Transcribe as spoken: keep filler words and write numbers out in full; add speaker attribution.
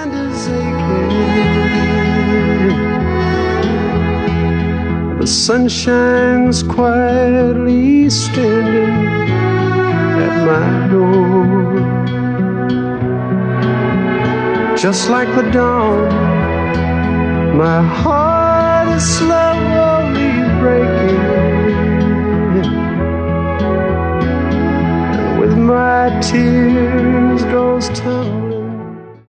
Speaker 1: mind is aching. The sun shines quietly standing at my door. Just like the dawn, my heart is slowly breaking, and with my tears goes time.